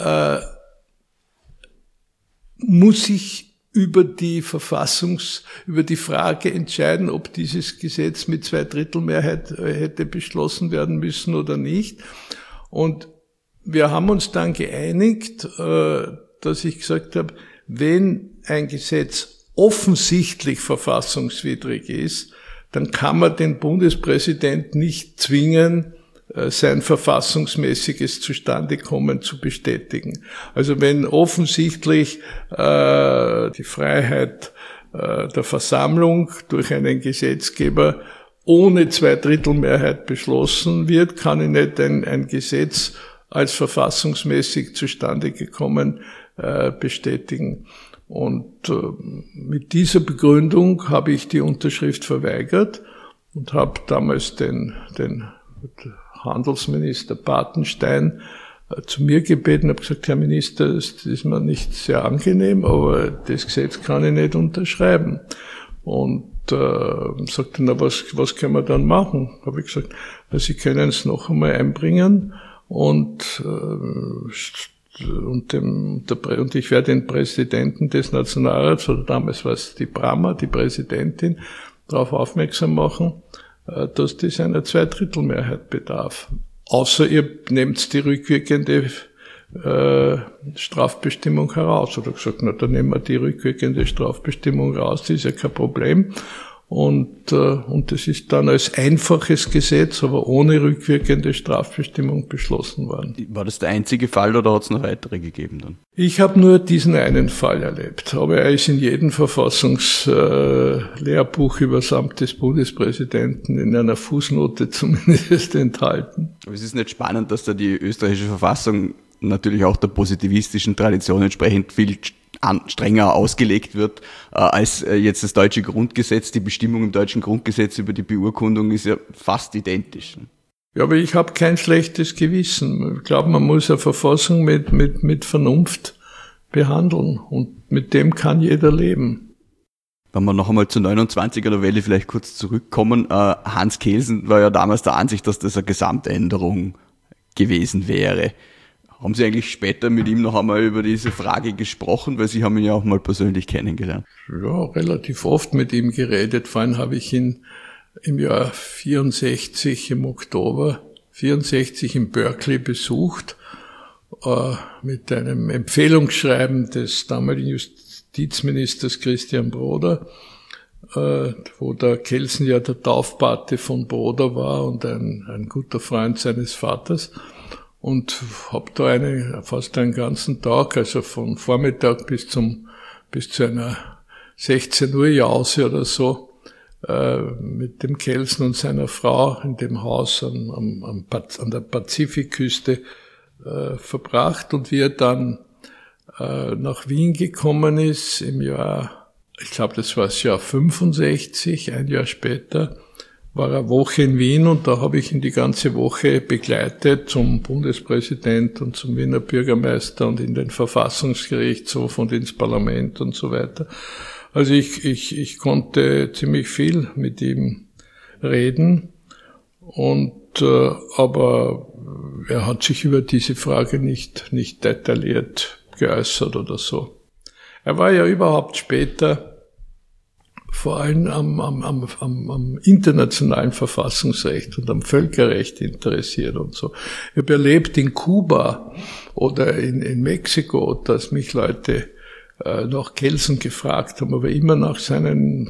muss ich über die Frage entscheiden, ob dieses Gesetz mit 2/3 Mehrheit hätte beschlossen werden müssen oder nicht. Und wir haben uns dann geeinigt, dass ich gesagt habe, wenn ein Gesetz offensichtlich verfassungswidrig ist, dann kann man den Bundespräsidenten nicht zwingen, sein verfassungsmäßiges Zustandekommen zu bestätigen. Also wenn offensichtlich die Freiheit der Versammlung durch einen Gesetzgeber ohne 2/3 Mehrheit beschlossen wird, kann ich nicht ein Gesetz als verfassungsmäßig zustande gekommen bestätigen. Und mit dieser Begründung habe ich die Unterschrift verweigert und habe damals den Handelsminister Bartenstein zu mir gebeten, habe gesagt, Herr Minister, das ist mir nicht sehr angenehm, aber das Gesetz kann ich nicht unterschreiben. Und sagte, na, was können wir dann machen? Habe ich gesagt, na, Sie können es noch einmal einbringen und ich werde den Präsidenten des Nationalrats, oder damals war es die Brammer, die Präsidentin, darauf aufmerksam machen, dass das einer 2/3 Mehrheit bedarf. Außer ihr nehmt die rückwirkende Strafbestimmung heraus. Oder gesagt, na, dann nehmen wir die rückwirkende Strafbestimmung raus, das ist ja kein Problem. Und das ist dann als einfaches Gesetz, aber ohne rückwirkende Strafbestimmung beschlossen worden. War das der einzige Fall oder hat es noch weitere gegeben dann? Ich habe nur diesen einen Fall erlebt, aber er ist in jedem Verfassungslehrbuch über das Amt des Bundespräsidenten in einer Fußnote zumindest enthalten. Aber es ist nicht spannend, dass da die österreichische Verfassung natürlich auch der positivistischen Tradition entsprechend viel strenger ausgelegt wird als jetzt das deutsche Grundgesetz. Die Bestimmung im deutschen Grundgesetz über die Beurkundung ist ja fast identisch. Ja, aber ich habe kein schlechtes Gewissen. Ich glaube, man muss eine Verfassung mit Vernunft behandeln und mit dem kann jeder leben. Wenn wir noch einmal zur 29er Novelle vielleicht kurz zurückkommen. Hans Kelsen war ja damals der Ansicht, dass das eine Gesamtänderung gewesen wäre. Haben Sie eigentlich später mit ihm noch einmal über diese Frage gesprochen, weil Sie haben ihn ja auch mal persönlich kennengelernt? Ja, relativ oft mit ihm geredet. Vor allem habe ich ihn im Jahr 64, im Oktober 64 in Berkeley besucht, mit einem Empfehlungsschreiben des damaligen Justizministers Christian Broder, wo der Kelsen ja der Taufpate von Broder war und ein guter Freund seines Vaters. Und habe da fast einen ganzen Tag, also von Vormittag bis zu einer 16 Uhr Jause oder so, mit dem Kelsen und seiner Frau in dem Haus an der Pazifikküste verbracht. Und wie er dann nach Wien gekommen ist im Jahr, ich glaube, das war das Jahr 65, ein Jahr später, war eine Woche in Wien und da habe ich ihn die ganze Woche begleitet zum Bundespräsident und zum Wiener Bürgermeister und in den Verfassungsgerichtshof und ins Parlament und so weiter. Also ich konnte ziemlich viel mit ihm reden aber er hat sich über diese Frage nicht detailliert geäußert oder so. Er war ja überhaupt später vor allem am internationalen Verfassungsrecht und am Völkerrecht interessiert und so. Ich habe erlebt in Kuba oder in Mexiko, dass mich Leute nach Kelsen gefragt haben, aber immer nach seinen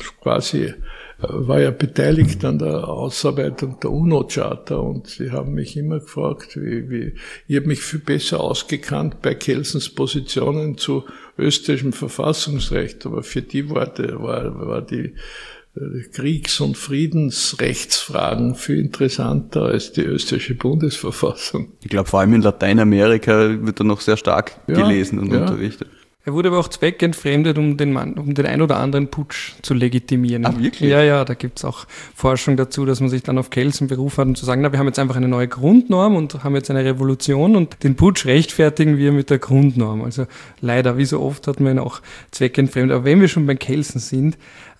war ja beteiligt an der Ausarbeitung der UNO-Charta und sie haben mich immer gefragt, ich habe mich viel besser ausgekannt bei Kelsens Positionen zu österreichischem Verfassungsrecht, aber für die war die Kriegs- und Friedensrechtsfragen viel interessanter als die österreichische Bundesverfassung. Ich glaube, vor allem in Lateinamerika wird er noch sehr stark gelesen und unterrichtet. Er wurde aber auch zweckentfremdet, um den ein oder anderen Putsch zu legitimieren. Ah, wirklich? Ja, da gibt's auch Forschung dazu, dass man sich dann auf Kelsen berufen hat, um zu sagen, wir haben jetzt einfach eine neue Grundnorm und haben jetzt eine Revolution und den Putsch rechtfertigen wir mit der Grundnorm. Also leider, wie so oft hat man ihn auch zweckentfremdet. Aber wenn wir schon bei Kelsen sind,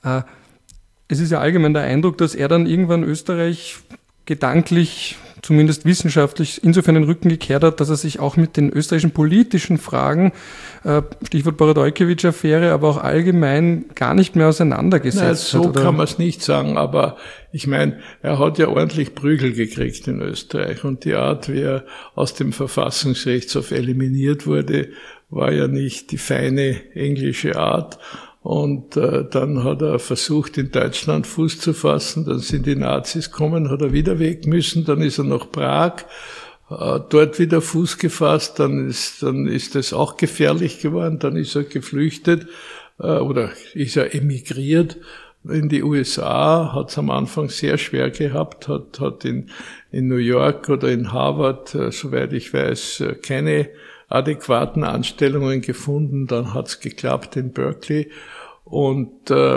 es ist ja allgemein der Eindruck, dass er dann irgendwann Österreich gedanklich, zumindest wissenschaftlich, insofern den Rücken gekehrt hat, dass er sich auch mit den österreichischen politischen Fragen, Stichwort Borodojkewitsch-Affäre, aber auch allgemein gar nicht mehr auseinandergesetzt hat. So kann man es nicht sagen, aber ich meine, er hat ja ordentlich Prügel gekriegt in Österreich und die Art, wie er aus dem Verfassungsgerichtshof eliminiert wurde, war ja nicht die feine englische Art. Und dann hat er versucht, in Deutschland Fuß zu fassen, dann sind die Nazis gekommen, hat er wieder weg müssen, dann ist er nach Prag, dort wieder Fuß gefasst, dann ist das auch gefährlich geworden, dann ist er geflüchtet oder ist er emigriert in die USA, hat es am Anfang sehr schwer gehabt, hat in New York oder in Harvard, soweit ich weiß, keine adäquaten Anstellungen gefunden, dann hat's geklappt in Berkeley und er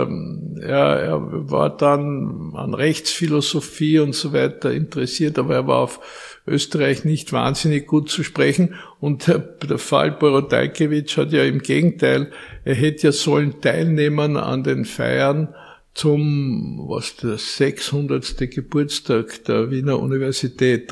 war dann an Rechtsphilosophie und so weiter interessiert, aber er war auf Österreich nicht wahnsinnig gut zu sprechen und der Fall Borodojkewitsch hat ja im Gegenteil, er hätte ja sollen teilnehmen an den Feiern der 600. Geburtstag der Wiener Universität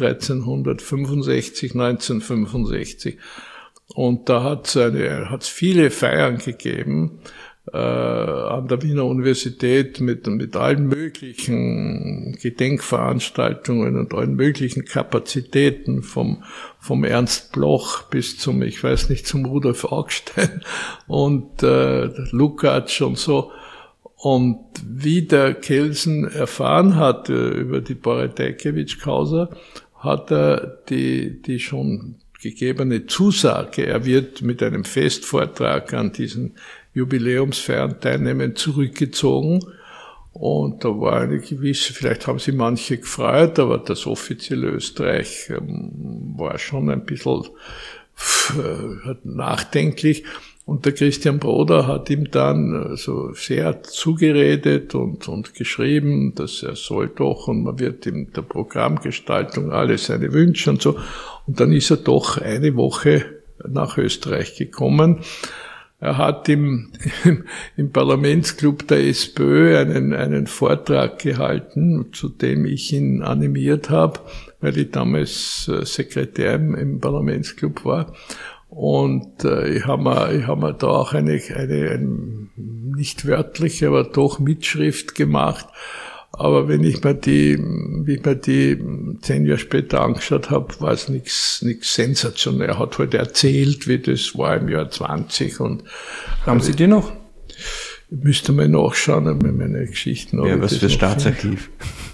1965. Und da hat's viele Feiern gegeben an der Wiener Universität mit allen möglichen Gedenkveranstaltungen und allen möglichen Kapazitäten vom Ernst Bloch bis zum Rudolf Augstein und Lukács und so. Und wie der Kelsen erfahren hat über die Borodojkewitsch-Causa, hat er die schon gegebene Zusage, er wird mit einem Festvortrag an diesen Jubiläumsfeiern teilnehmen, zurückgezogen. Und da war eine gewisse, vielleicht haben sie manche gefreut, aber das offizielle Österreich war schon ein bisschen nachdenklich. Und der Christian Broda hat ihm dann so sehr zugeredet und geschrieben, dass er soll doch und man wird ihm der Programmgestaltung alle seine Wünsche und so. Und dann ist er doch eine Woche nach Österreich gekommen. Er hat im Parlamentsclub der SPÖ einen Vortrag gehalten, zu dem ich ihn animiert habe, weil ich damals Sekretär im Parlamentsclub war. Und ich hab mir da auch eine nicht wörtliche, aber doch Mitschrift gemacht. Aber wenn ich mir die 10 Jahre später angeschaut habe, war es nichts sensationell. Er hat halt erzählt, wie das war im Jahr 20. Und haben Sie die noch? Ich müsste mal nachschauen, meine Geschichten. Ja, was fürs Staatsarchiv.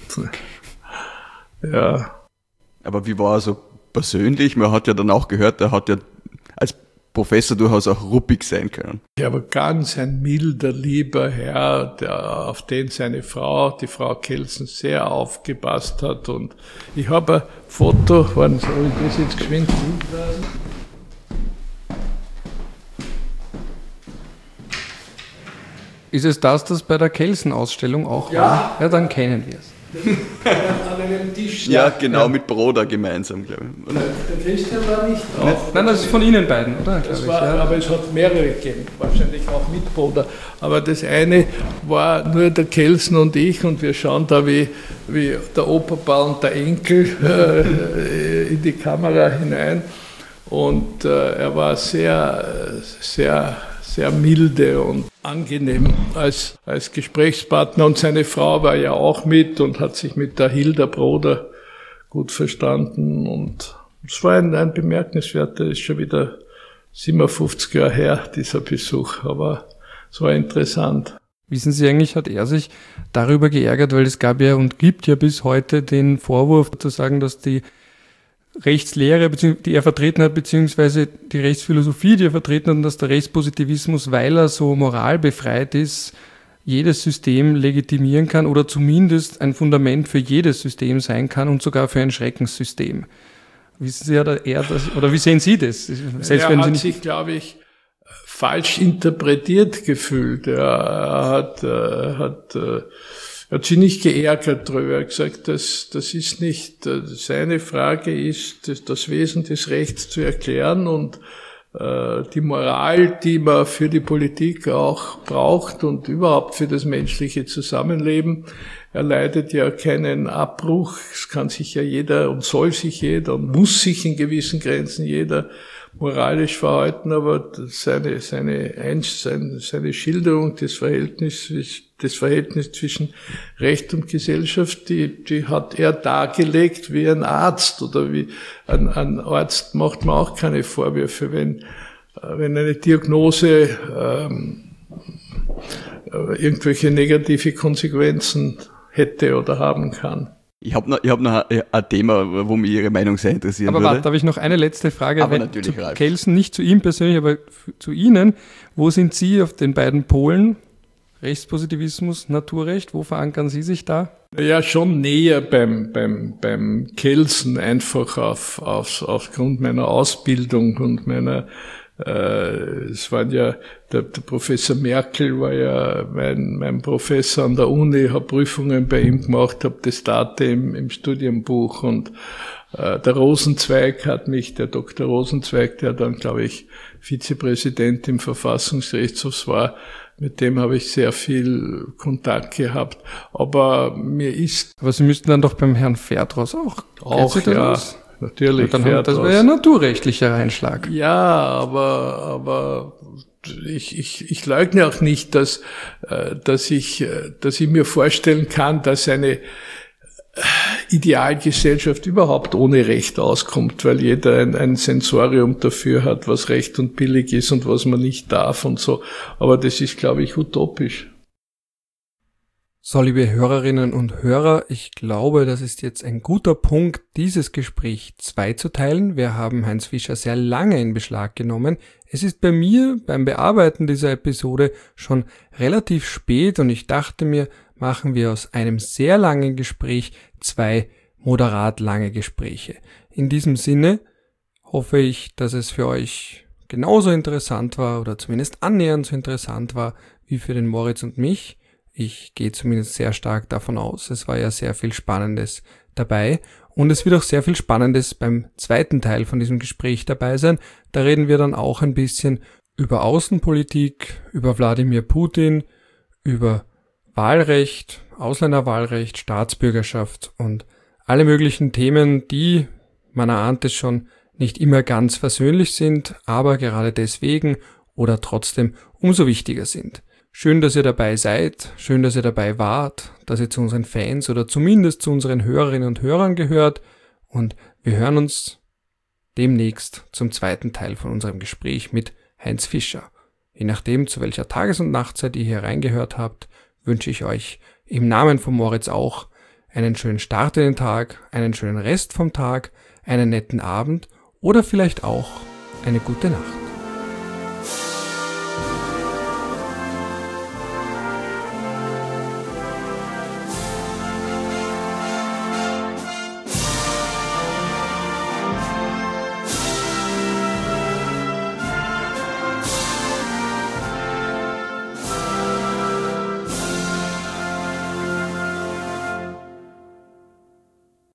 Ja. Aber wie war er so persönlich? Man hat ja dann auch gehört, er hat ja als Professor durchaus auch ruppig sein können. Ja, aber ganz ein milder, lieber Herr, auf den seine Frau, die Frau Kelsen, sehr aufgepasst hat. Und ich habe ein Foto, soll ich das jetzt geschwind hintragen? Ist es das bei der Kelsen-Ausstellung auch war? Ja, dann kennen wir es. An einem Tisch. Ja, genau, mit Broda gemeinsam, glaube ich. Der Christian war nicht drauf. Nein, das ist von Ihnen beiden, oder? Aber es hat mehrere gegeben, wahrscheinlich auch mit Broda. Aber das eine war nur der Kelsen und ich und wir schauen da wie der Opa und der Enkel in die Kamera hinein. Und er war sehr, sehr, sehr milde und angenehm als Gesprächspartner. Und seine Frau war ja auch mit und hat sich mit der Hilda Broder gut verstanden. Und es war ein bemerkenswerter, ist schon wieder 57 Jahre her, dieser Besuch, aber es war interessant. Wissen Sie, eigentlich hat er sich darüber geärgert, weil es gab ja und gibt ja bis heute den Vorwurf zu sagen, dass die Rechtslehre, die er vertreten hat, beziehungsweise die Rechtsphilosophie, die er vertreten hat, und dass der Rechtspositivismus, weil er so moralbefreit ist, jedes System legitimieren kann oder zumindest ein Fundament für jedes System sein kann und sogar für ein Schreckenssystem. Wissen Sie, oder wie sehen Sie das? Selbst wenn Sie nicht sich, glaube ich, falsch interpretiert gefühlt. Er hat sich nicht geärgert darüber. Er hat gesagt, das ist nicht, seine Frage ist, das Wesen des Rechts zu erklären und die Moral, die man für die Politik auch braucht und überhaupt für das menschliche Zusammenleben. Er leidet ja keinen Abbruch. Es kann sich ja jeder und soll sich jeder und muss sich in gewissen Grenzen jeder moralisch verhalten, aber seine Schilderung des Verhältnisses zwischen Recht und Gesellschaft, die hat er dargelegt wie ein Arzt oder wie ein Arzt macht man auch keine Vorwürfe, wenn eine Diagnose irgendwelche negative Konsequenzen hätte oder haben kann. Ich hab noch ein Thema, wo mich Ihre Meinung sehr interessieren würde. Aber warte, habe ich noch eine letzte Frage. Aber natürlich, Ralf. Kelsen, nicht zu ihm persönlich, aber zu Ihnen. Wo sind Sie auf den beiden Polen? Rechtspositivismus, Naturrecht, wo verankern Sie sich da? Ja, schon näher beim Kelsen, einfach aufgrund meiner Ausbildung und meiner es waren ja, der Professor Merkel war ja mein Professor an der Uni, habe Prüfungen bei ihm gemacht, habe Testate im Studienbuch und der Rosenzweig der Dr. Rosenzweig, der dann, glaube ich, Vizepräsident im Verfassungsgerichtshof war, mit dem habe ich sehr viel Kontakt gehabt. Aber Sie müssten dann doch beim Herrn Ferdros auch ja. Natürlich. Das wäre ja naturrechtlicher Einschlag. Ja, aber ich leugne auch nicht, dass ich mir vorstellen kann, dass eine Idealgesellschaft überhaupt ohne Recht auskommt, weil jeder ein Sensorium dafür hat, was recht und billig ist und was man nicht darf und so. Aber das ist, glaube ich, utopisch. So, liebe Hörerinnen und Hörer, ich glaube, das ist jetzt ein guter Punkt, dieses Gespräch zweizuteilen. Wir haben Heinz Fischer sehr lange in Beschlag genommen. Es ist bei mir beim Bearbeiten dieser Episode schon relativ spät und ich dachte mir, machen wir aus einem sehr langen Gespräch 2 moderat lange Gespräche. In diesem Sinne hoffe ich, dass es für euch genauso interessant war oder zumindest annähernd so interessant war wie für den Moritz und mich. Ich gehe zumindest sehr stark davon aus. Es war ja sehr viel Spannendes dabei und es wird auch sehr viel Spannendes beim zweiten Teil von diesem Gespräch dabei sein. Da reden wir dann auch ein bisschen über Außenpolitik, über Wladimir Putin, über Wahlrecht, Ausländerwahlrecht, Staatsbürgerschaft und alle möglichen Themen, die, man erahnt es schon, nicht immer ganz versöhnlich sind, aber gerade deswegen oder trotzdem umso wichtiger sind. Schön, dass ihr dabei seid, schön, dass ihr dabei wart, dass ihr zu unseren Fans oder zumindest zu unseren Hörerinnen und Hörern gehört und wir hören uns demnächst zum zweiten Teil von unserem Gespräch mit Heinz Fischer. Je nachdem, zu welcher Tages- und Nachtzeit ihr hier reingehört habt, wünsche ich euch im Namen von Moritz auch einen schönen Start in den Tag, einen schönen Rest vom Tag, einen netten Abend oder vielleicht auch eine gute Nacht.